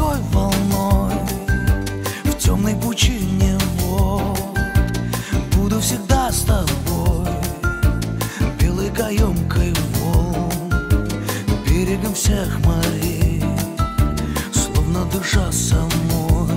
морской волной в темной пучине вод. Буду всегда с тобой, белой каемкой волн, берегом всех морей, словно дыша самой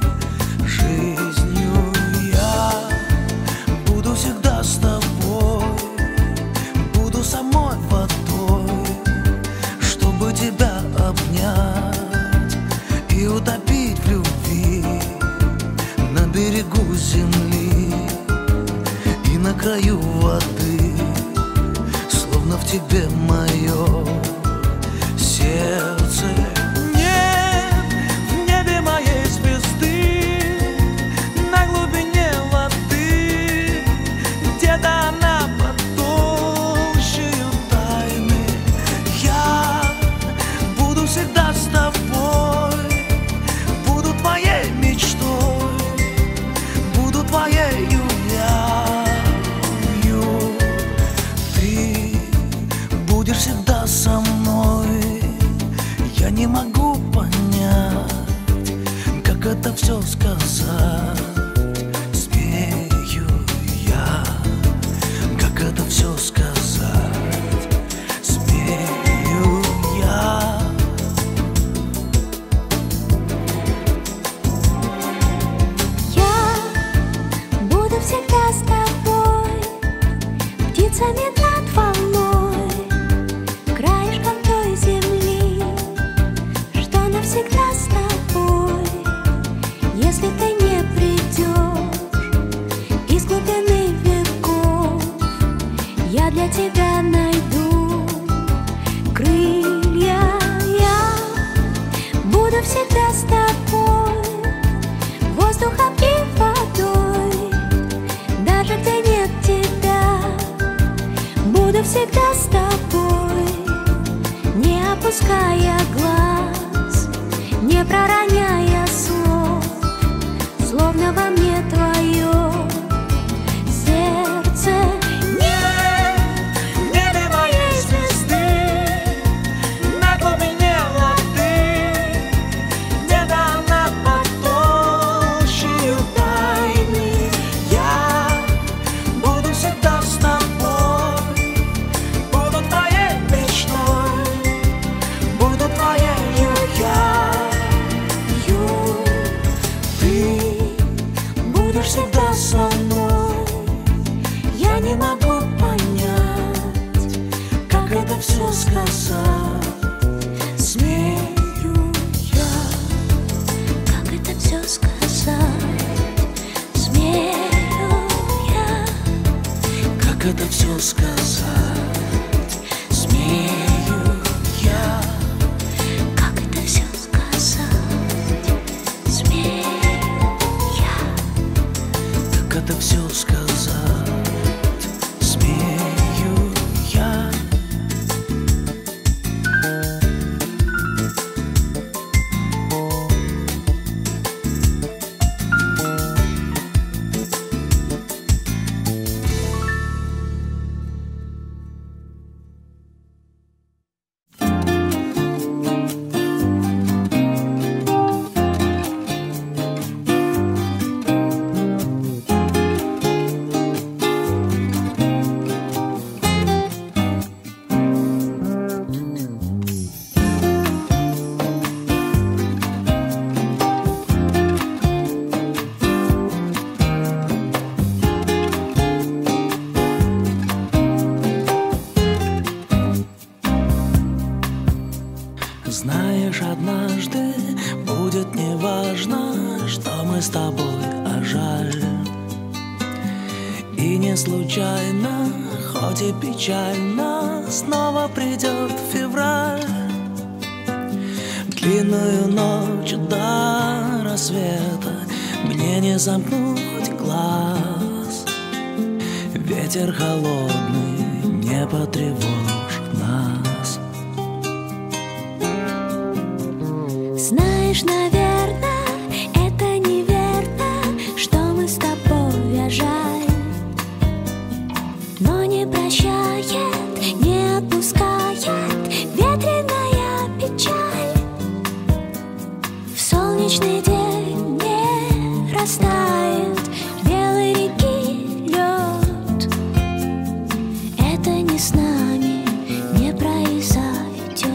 жизнью. Я буду всегда с тобой, буду самой водой, чтобы тебя обнять и утопить в любви на берегу земли и на краю воды, словно в тебе мое сердце. Нет в небе моей звезды, на глубине воды, где-то она под толщею тайны. Я буду всегда с тобой, буду твоей мечтой, буду твоею явью. Ты будешь всегда со мной. Я не могу понять, как это все сказать. Смею я, как это все сказать. Смею я. Я буду всегда с тобой, птицами над волной, краешком той земли, что навсегда с тобой. Если ты не придешь из глубины веков, я для тебя найду крылья. Я буду всегда с тобой, воздухом и водой, даже где нет тебя. Буду всегда с тобой, не опуская глаз, не пророняя слов, словно во мне твое сердце. Нет в небе моей звезды, на глубине воды, где-то она под толщею тайны. Я буду всегда с тобой, буду твоей мечтой, буду твоею явью. Ты будешь всегда со мной. Я не могу понять, как это все сказать. Смею я, как это все сказать. Смею я, как это все сказать. Смею я, как это все сказать. Смею я, как это все сказать. Смею я. Знаешь, однажды будет неважно, что мы с тобой, а жаль. И не случайно, хоть и печально, снова придет февраль. Длинную ночь до рассвета мне не замкнуть глаз. Ветер холодный не потревожит нас. Знаешь, наверное, это неверно, что мы с тобой, а жаль. Но не прощает, не отпускает ветреная печаль. солнечный день не растает белой реки лед. Это не с нами не произойдет.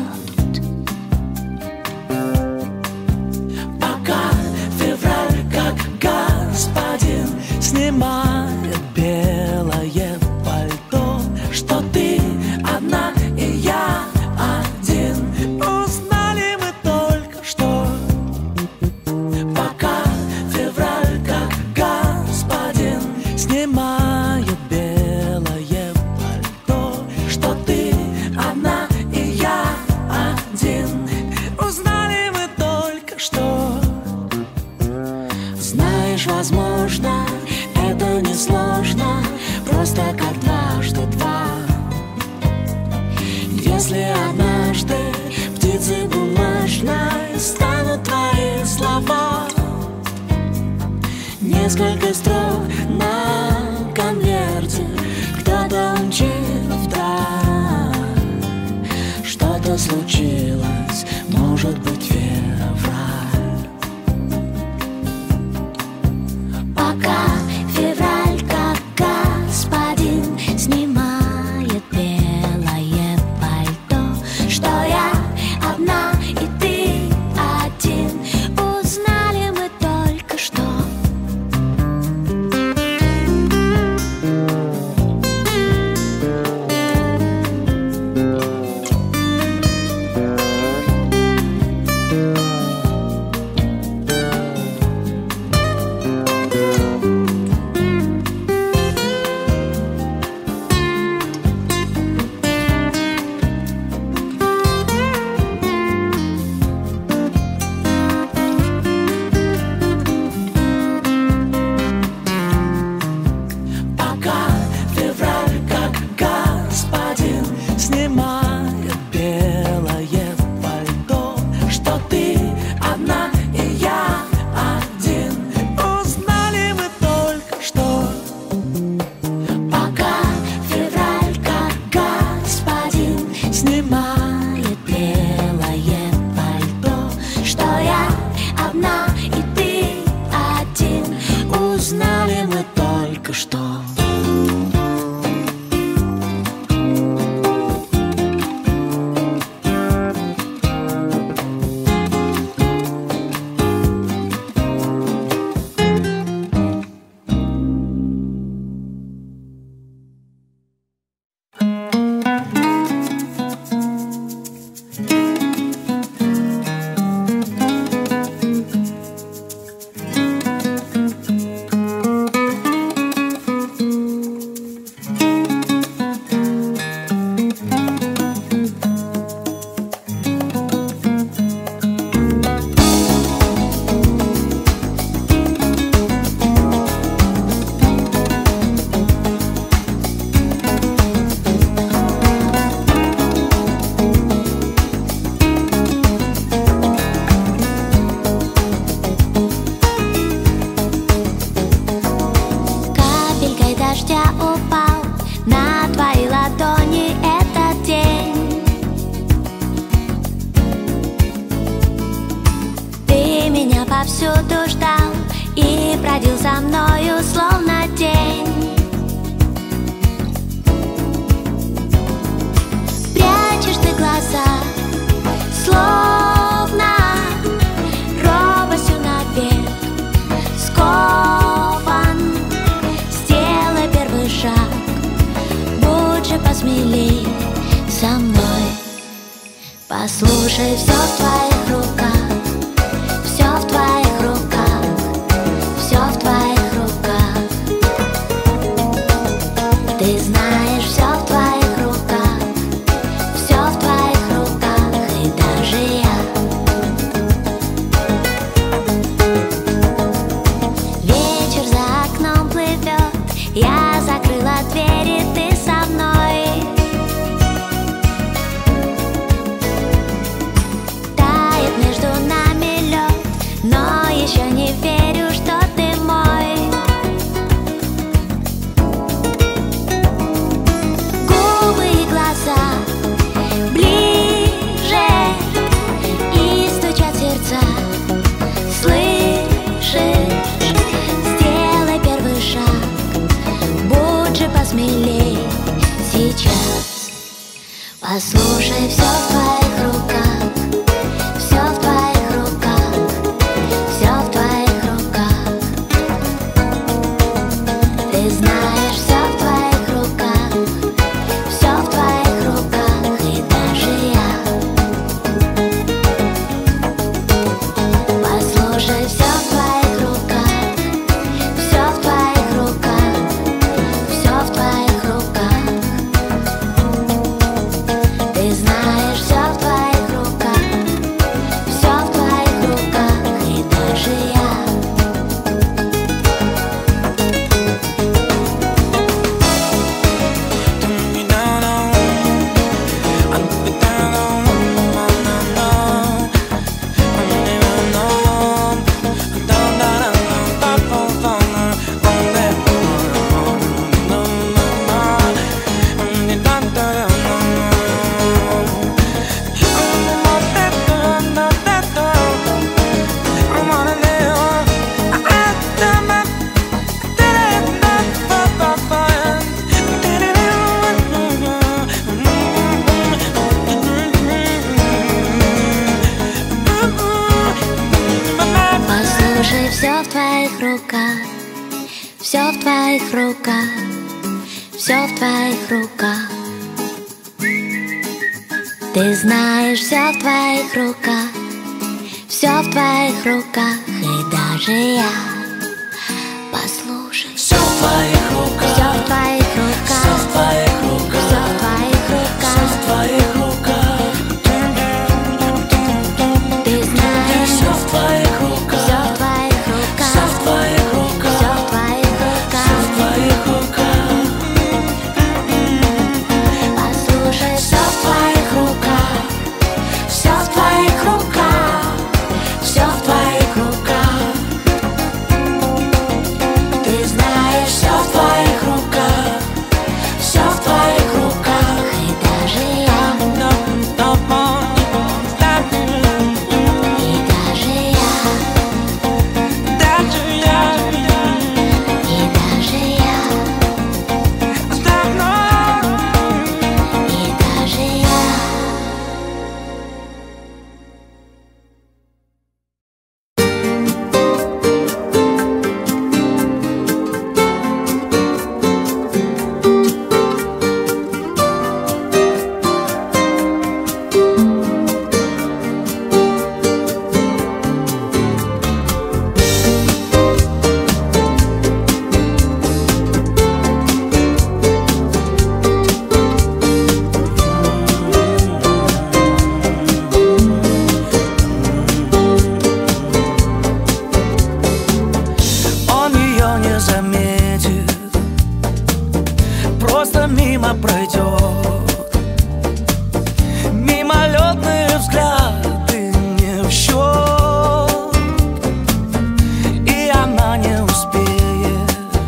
Пока февраль, как господин, снимает белое пальто, что ты одна и я один. Узнали мы только что. Пока февраль, как господин, снимает белое пальто, что ты одна и я один. Узнали мы только что. Знаешь, возможно, это несложно, просто как дважды два. Если однажды птицей бумажной станут твои слова, несколько строк на конверте кто-то умчит вдаль. Что-то случилось, может быть, февраль. Пока февраль, как господин, снимает белое пальто, что я одна и ты один. Узнали мы только что. Пока февраль, как господин, снимает белое пальто, что ты одна и я один. Узнали мы только что. Пока февраль, как господин, Снимает белое пальто, что я одна и ты один. узнали мы только что. Капелькой дождя упал на твои ладони этот день. Ты меня повсюду ждал и бродил за мною, словно тень. Прячешь ты глаза, словно робостью навек скован. Сделай первый шаг, будь же посмелей со мной. Послушай, все в твоих руках, все в твоих руках, все в твоих руках. Ты знаешь, все в твоих руках, все в твоих руках, и даже я. Вечер за окном плывет, я закрыла двери, ты со мной. Послушай, все в твоих руках, все в твоих руках, все в твоих руках. Ты знаешь, все в твоих руках, все в твоих руках, и даже я. Послушай, все в твоих руках, все в твоих руках, все в твоих руках. Ты знаешь, все в твоих руках, все в твоих руках, и даже я. Послушай, все в твоих руках, все в твоих руках, все в твоих руках. Ты знаешь, все в твоих руках, все в твоих руках, и даже я. Послушай, Все в твоих руках, все в твоих руках, все в твоих руках, все в твоих руках. все в твоих руках. Ты знаешь, Все в твоих руках, все в твоих руках, все в твоих руках, все в твоих руках. все в твоих руках. Послушай, Все в твоих руках, все в твоих руках, все в твоих руках. Ты знаешь, все в твоих руках, все в твоих руках, и даже я, и даже я, и даже я, и даже я. Он ее не заметит, просто мимо пройдет. Мимолетные взгляды не в счет, и она не успеет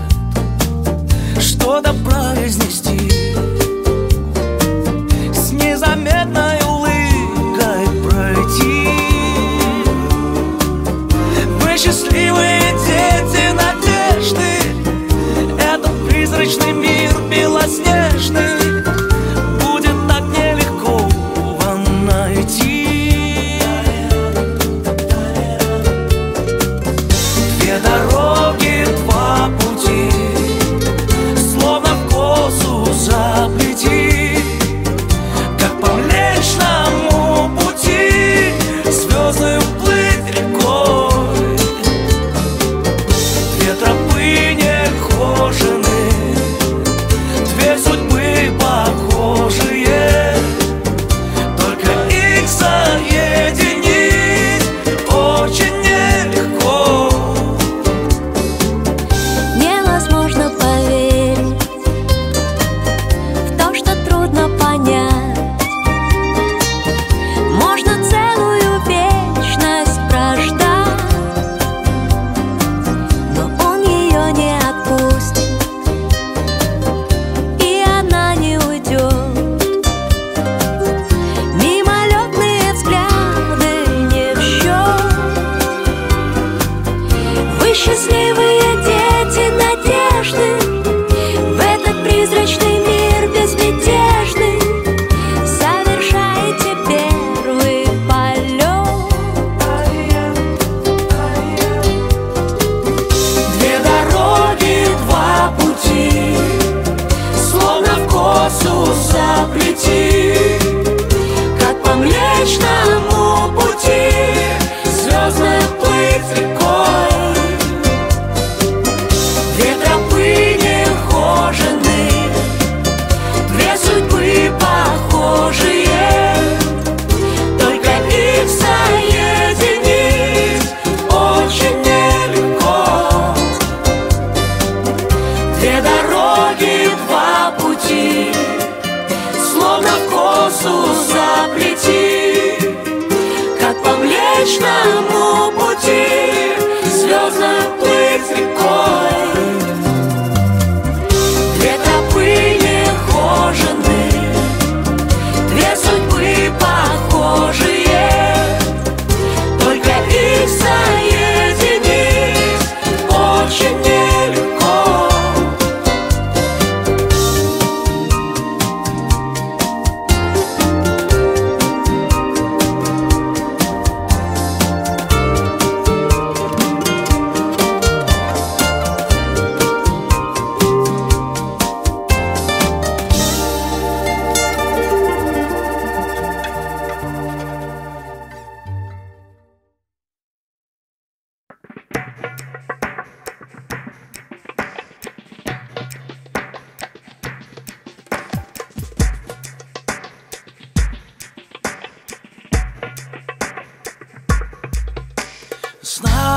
что-то произнести. С незаметной улыбкой пройти. Мы счастливые дети надежды. Этот призрачный мир белоснежный будет так нелегко вам найти. Две дороги, два пути, словно в косу заплети. Как по Млечному пути звезды уплыть рекой.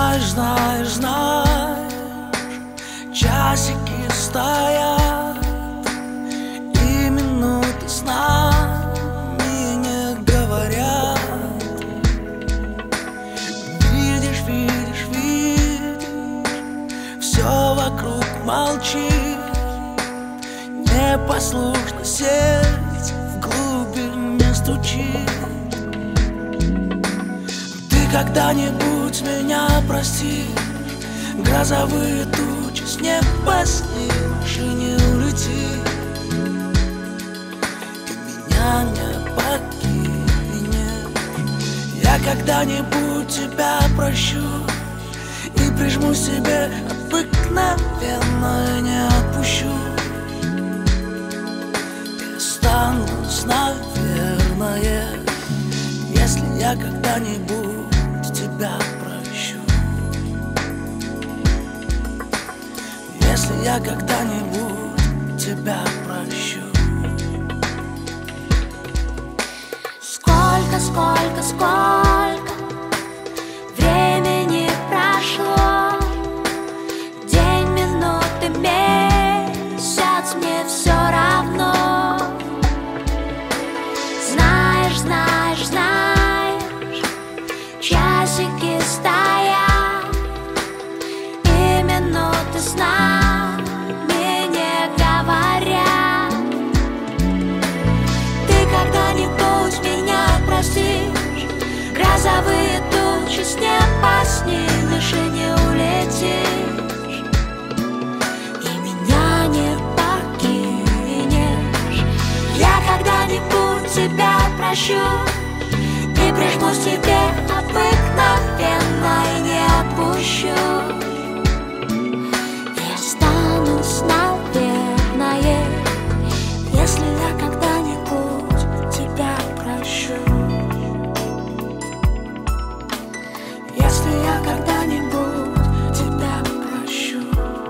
Знаешь, часики стоят, и минуты с нами не говорят. Видишь, все вокруг молчит, непослушно сердце в глубине стучит. Ты когда-нибудь меня простишь? Грозовые тучи с неба снимешь и не улетишь, и меня не покинешь. Я когда-нибудь тебя прощу и прижму себе обыкновенно и не отпущу. И останусь, наверное, если я когда-нибудь тебя прощу. Если я когда-нибудь тебя прощу. Сколько времени прошло, день, минуты, месяц, мне все равно. Знаешь, часики стоят, и минуты с нами не говорят. Ты когда-нибудь меня простишь? Грозовые тучи с неба снимешь и не улетишь, и меня не покинешь. Я когда-нибудь тебя прощу и прижму себе обыкновенно и не отпущу. И останусь, наверное, если я когда-нибудь тебя прощу. Если я когда-нибудь тебя прощу.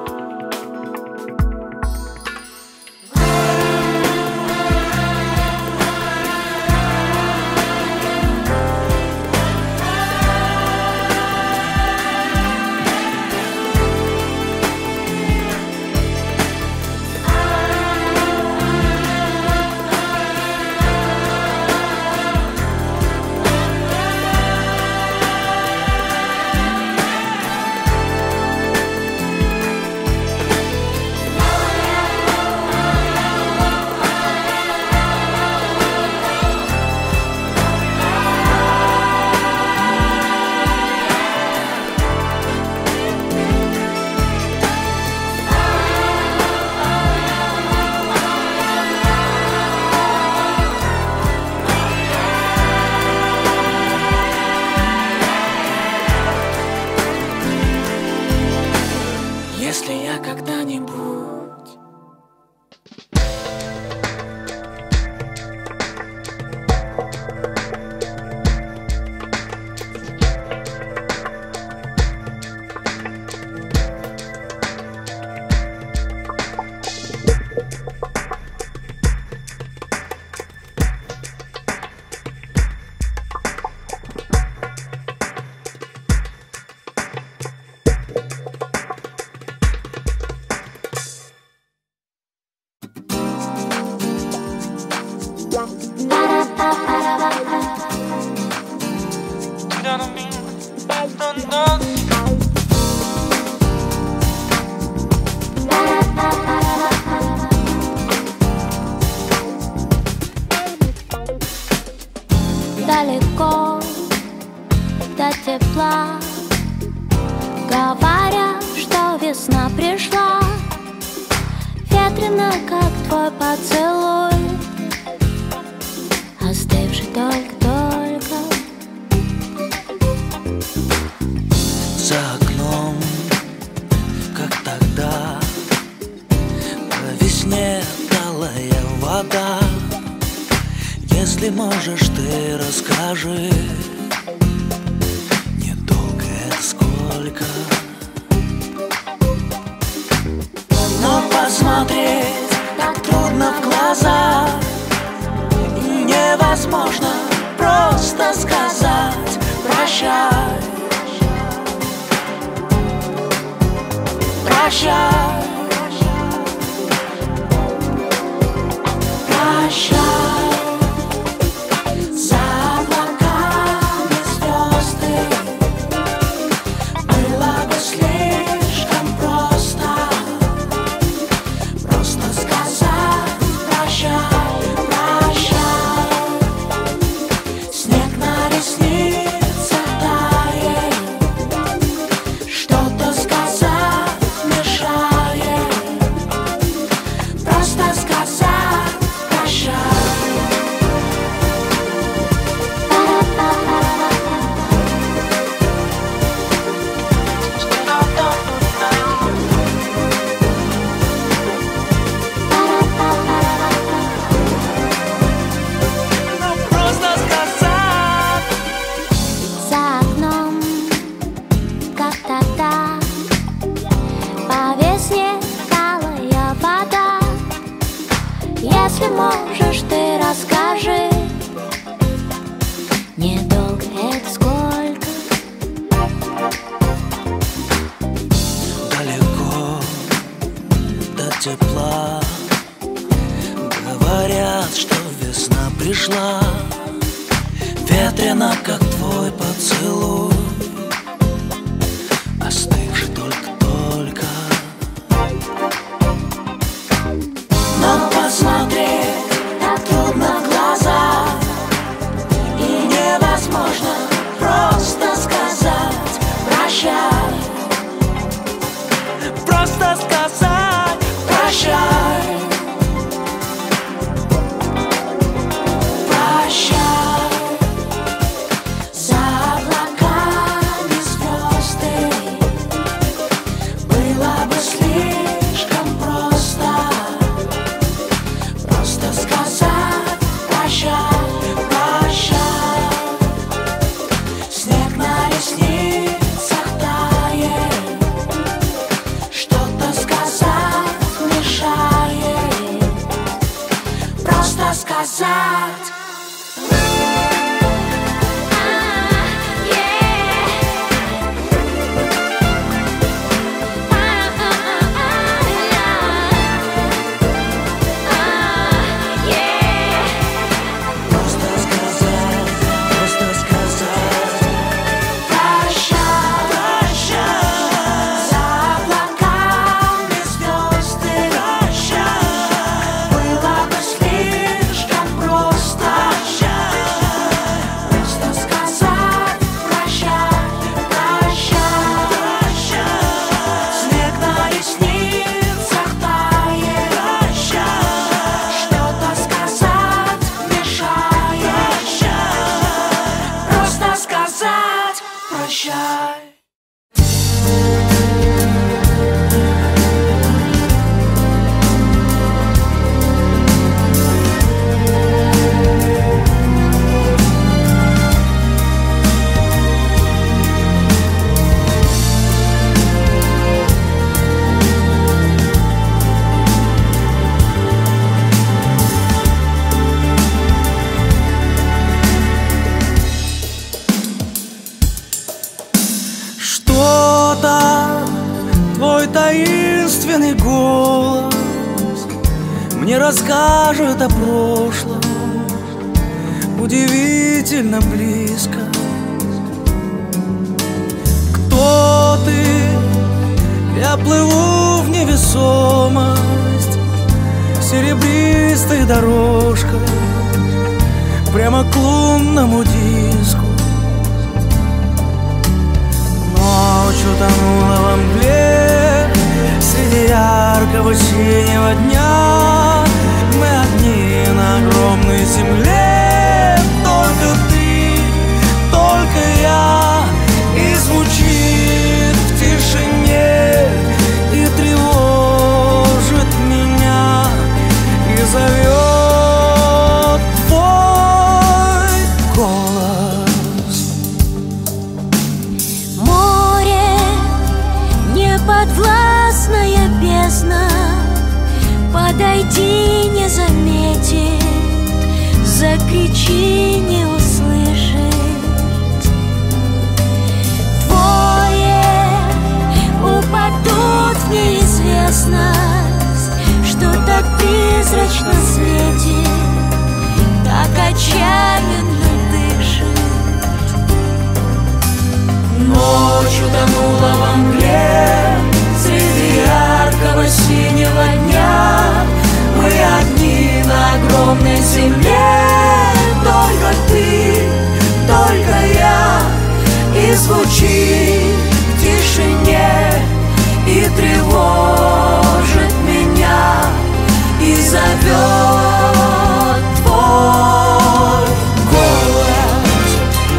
Если я когда-нибудь далеко до тепла, говорят, что весна пришла, ветрено, как твой поцелуй, остывший только-только. За окном, как тогда, по весне талая вода. Если можешь, ты расскажи, недолго это сколько, но посмотреть так трудно в глаза, и невозможно просто сказать прощай. прощай, прощай. За облаками звезды было бы слишком просто сказать прощай, прощай. Снег на ресницах тает, что-то сказать мешает, просто сказать прощай. Просто сказать. За окном, как тогда, по весне талая вода. Если можешь, ты расскажи, недолго это сколько? Далеко до тепла, говорят, что весна пришла. Ветрено, как твой поцелуй, остывший только-только. Но посмотреть так трудно в глаза, и невозможно просто сказать прощай, просто сказать прощай, прощай. За облаками звезды было бы слишком просто сказать прощай, прощай. Снег на ресницах тает, что-то сказать мешает, просто сказать. Прощай. Твой таинственный голос мне расскажет о прошлом, удивительно близко. Кто ты? Я плыву в невесомость серебристой дорожкой прямо к лунному диску. Ночь утонула во мгле среди яркого синего дня. Мы одни на огромной земле, только ты, только я. И звучит в тишине, и тревожит меня, и зовет твой голос. Подвластная бездна, подойди, не заметит, закричи, не услышит. Двое упадут в неизвестность. призрачном свете так отчаянно дышит. Ночь утонула во мгле среди яркого синего дня. Мы одни на огромной земле, только ты, только я. И звучит в тишине, и тревожит меня, и зовет твой голос.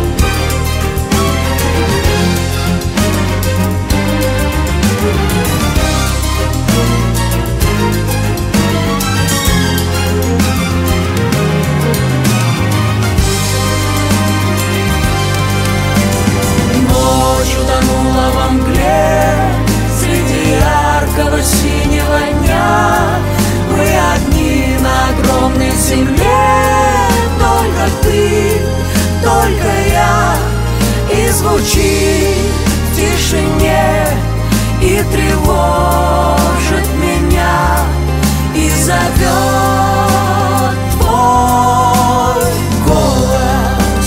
Ночь утонула во мгле среди яркого синего дня. Мы одни на огромной земле, только ты, только я. И звучит в тишине, и тревожит меня, и зовет твой голос.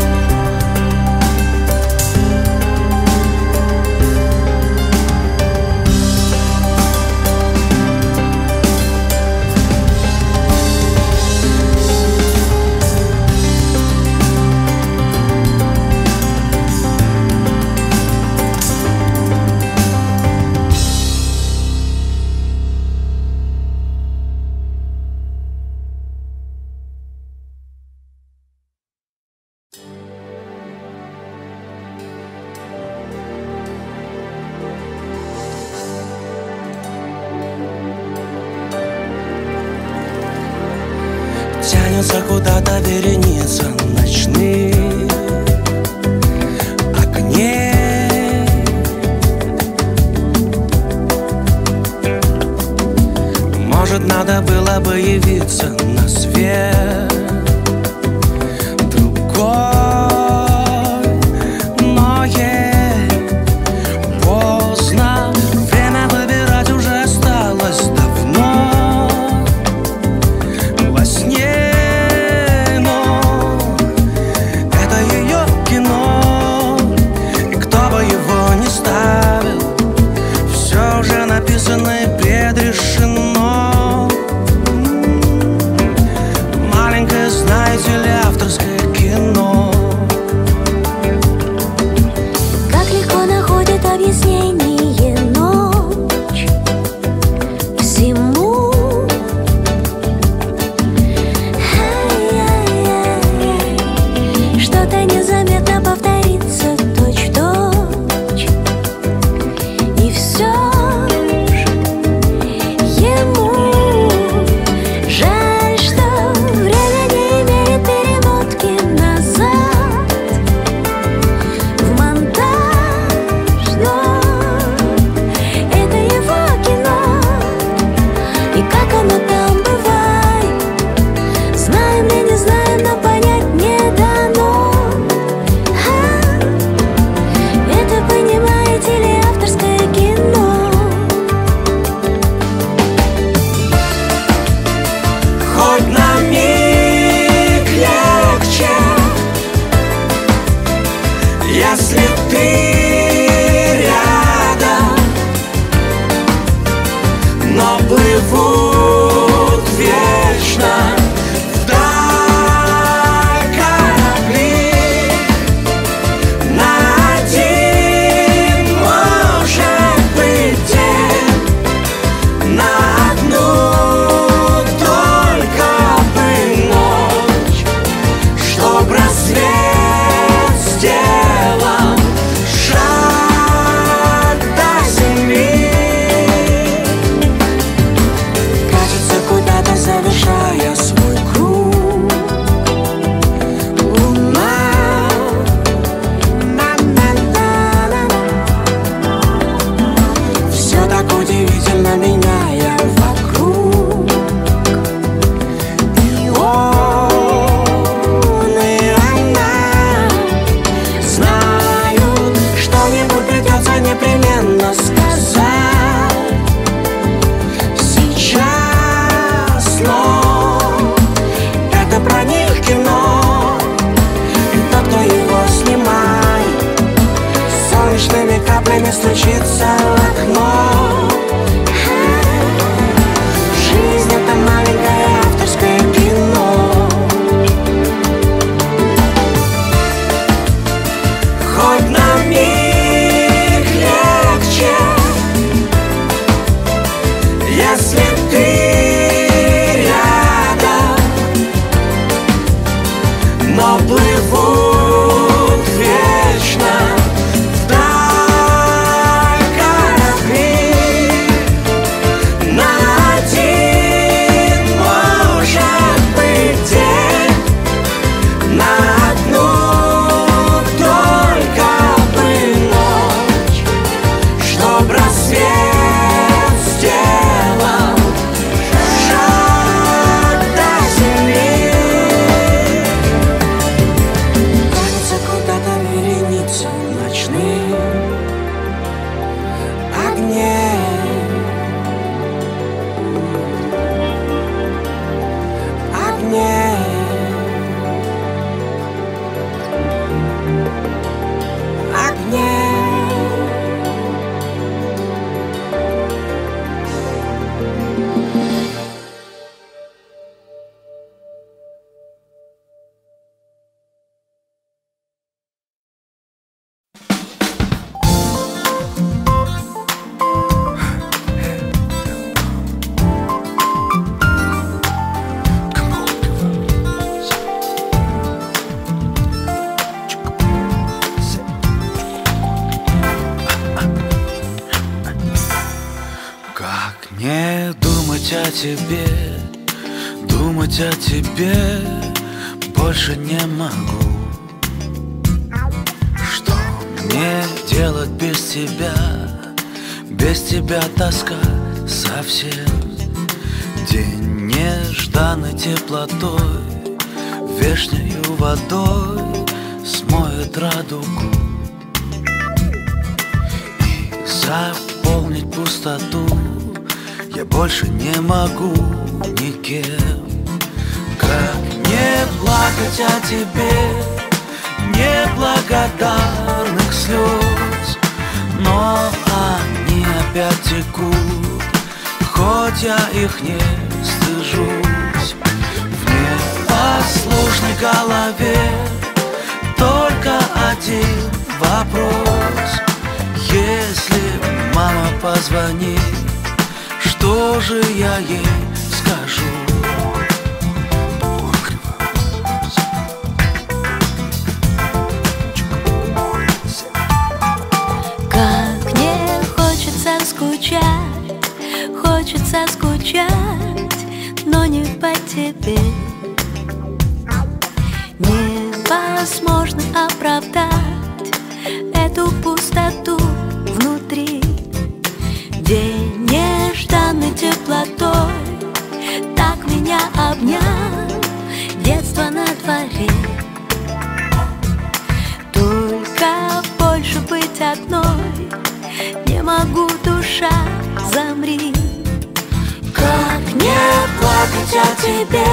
Тянется куда-то вереница ночных огней. Может, надо было бы явиться на свет другой, но поздно. Время выбирать уже осталось давно. Во сне написано и предрешено. Маленькая стучится в окно. Жизнь — это маленькое авторское кино. Хоть на миг легче, если ты рядом, но плывут вечно вдаль корабли. На один, может быть, день, на одну только бы ночь, чтоб рассвет сделал шаг до земли. Кажется, куда-то вереница ночных огней. Огней. Огней. Как не думать о тебе, думать о тебе больше не могу. Что мне делать без тебя? Без тебя тоска совсем. День нежданной теплотой, вешнею водой смоет радугу. И заполнить пустоту я больше не могу никем. Как не плакать о тебе, неблагодарных слез, но они опять текут, хоть я их не стыжусь. В непослушной голове только один вопрос: если мама позвонит, что же я ей скажу? Как мне хочется скучать, но не по тебе. Невозможно оправдать эту пустоту внутри. День нежданной теплотой так меня обнял, детство на дворе. Только больше быть одной не могу, душа, замри. Как не плакать о тебе,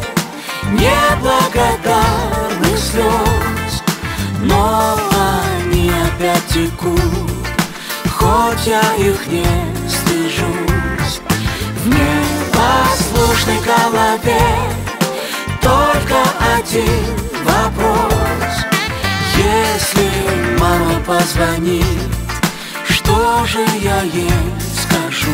неблагодарных слез, но они опять текут, хоть я их не стыжусь. В непослушной голове только один вопрос: если мама позвонит, что же я ей скажу?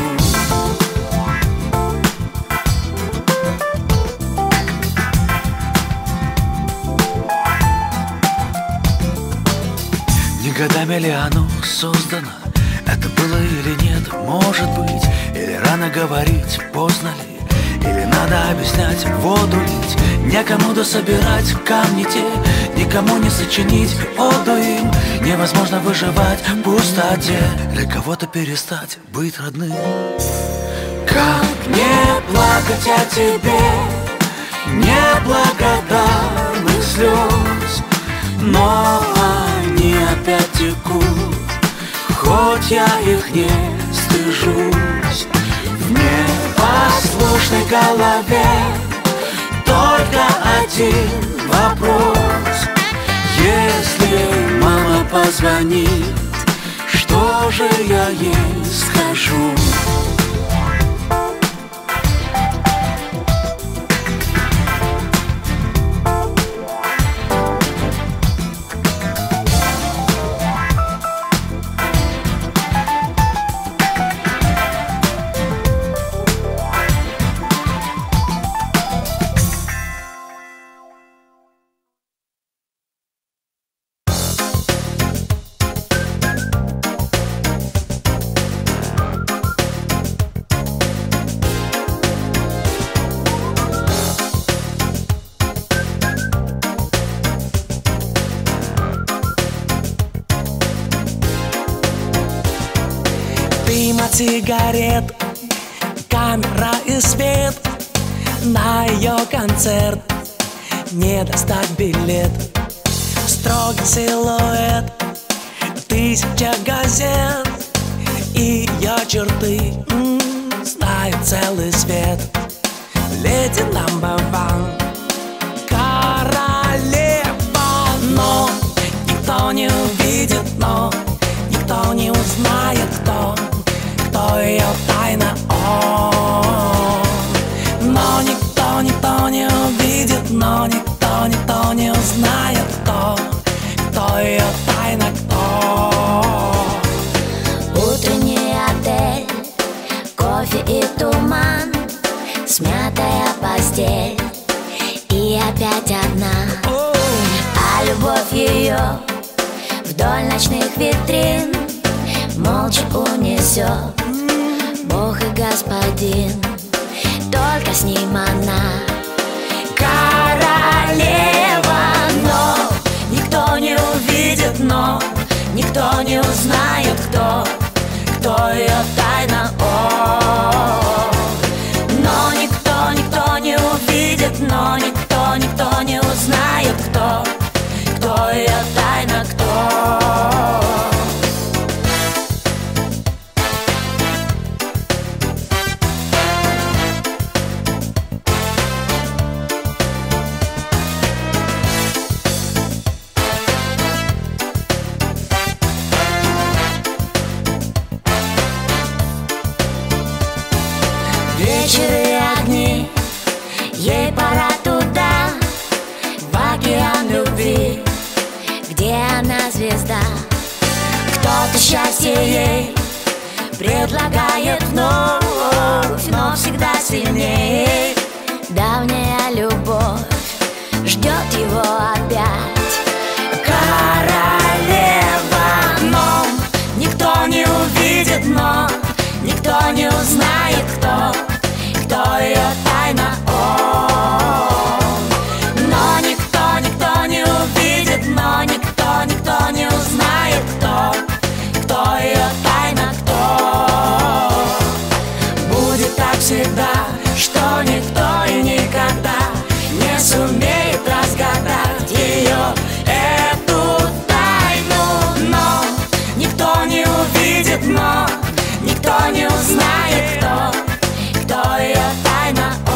Не годами ли оно создано? Это было или нет, может быть. Или рано говорить, поздно ли? Или надо объяснять, воду лить? Некому дособирать камни те, никому не сочинить оду им. Невозможно выживать в пустоте, для кого-то перестать быть родным. Как не плакать о тебе, неблагодарных слез, но они опять текут, хоть я их не стыжусь. В непослушной голове только один вопрос: если мама позвонит, что что же я ей скажу? Дым от сигарет, камера и свет. На ее концерт не достать билет. Строгий силуэт, 1000 газет. И ее черты знает целый свет. Леди number one, королева. Но никто не увидит, но никто не узнает, кто ее тайна, но никто не увидит, но никто не узнает, кто ее тайна, кто. Утренний отель, кофе и туман, смятая постель и опять одна. А любовь ее вдоль ночных витрин молча унесет Бог и Господин, только с ним она королева. Но никто не увидит, но никто не узнает, кто ее тайна. Но никто не увидит, но никто не узнает, кто ее тайна, кто. Вечер и огни, ей пора туда, в океан любви, где она звезда. Кто-то счастье ей предлагает вновь, но всегда сильнее. Давняя любовь ждет его опять. Королева, но никто не увидит, но никто не узнает, кто ее тайна. Но никто не увидит, но никто не узнает, кто ее тайна, кто. Будет так всегда, что никто и никогда не сумеет разгадать ее, эту тайну. Но никто не увидит, но никто не узнает, кто ее тайна.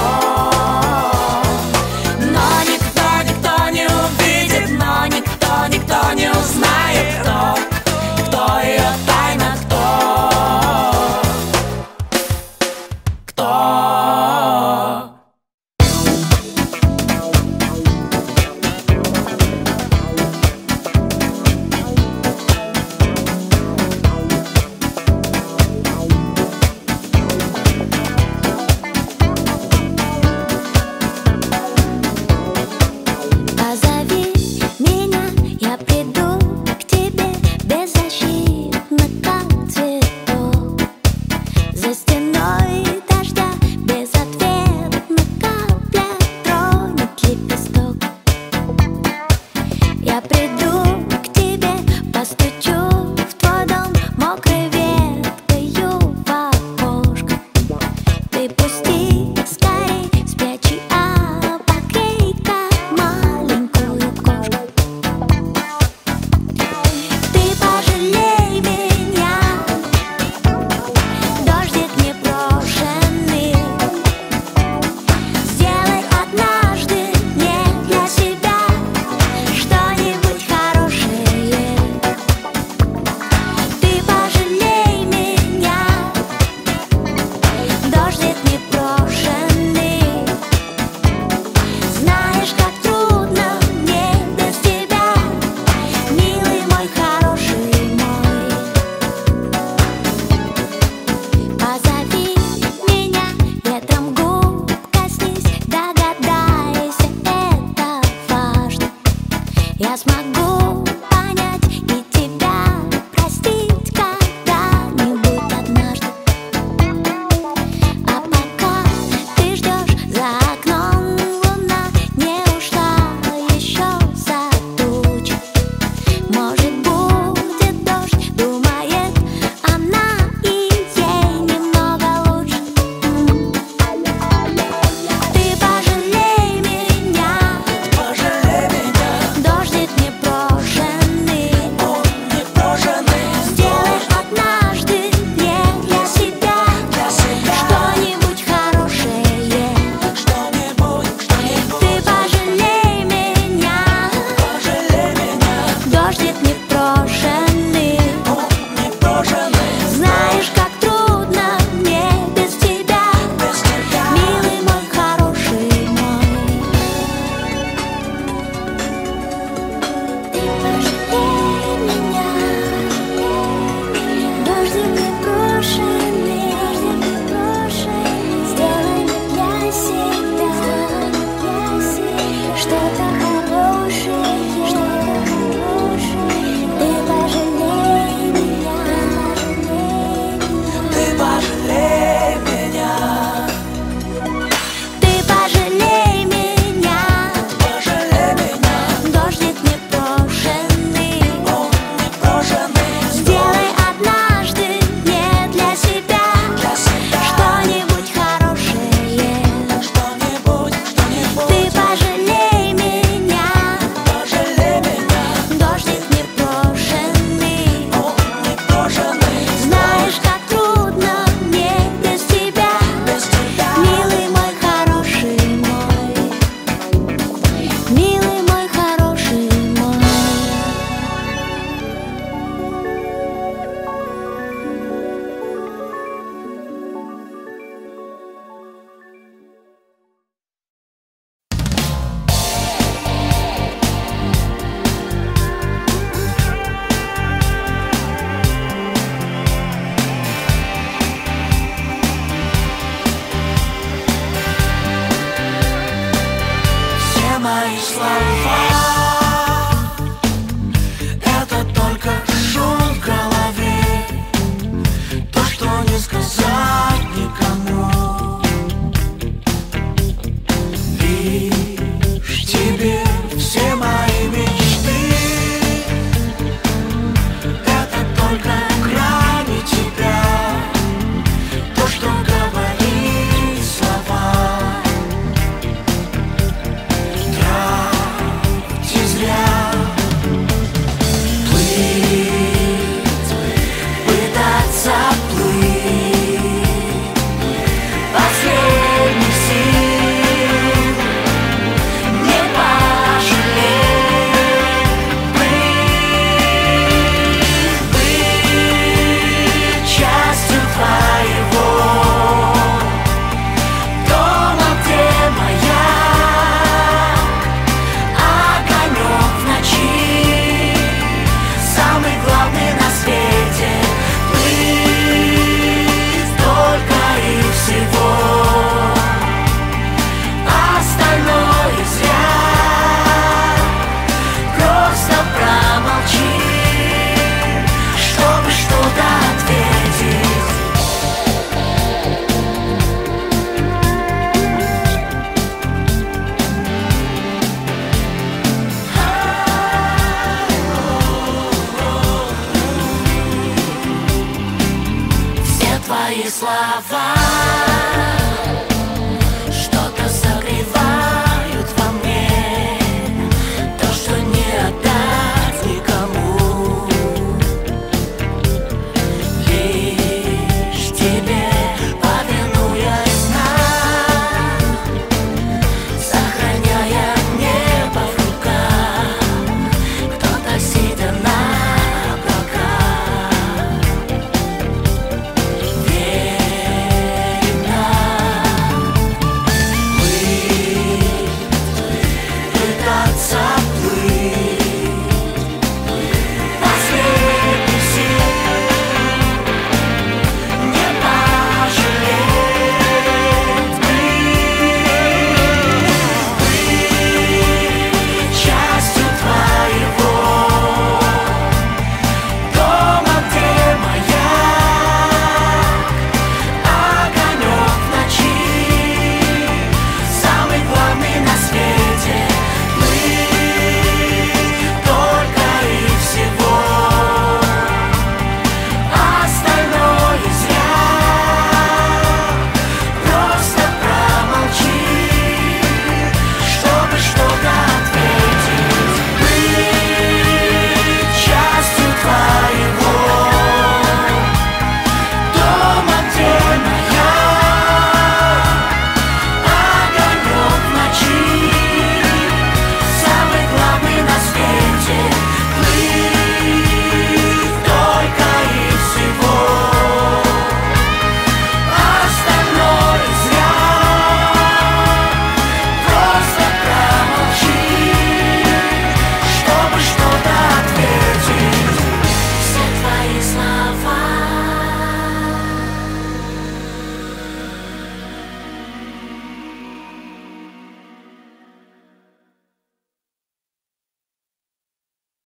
твои слова.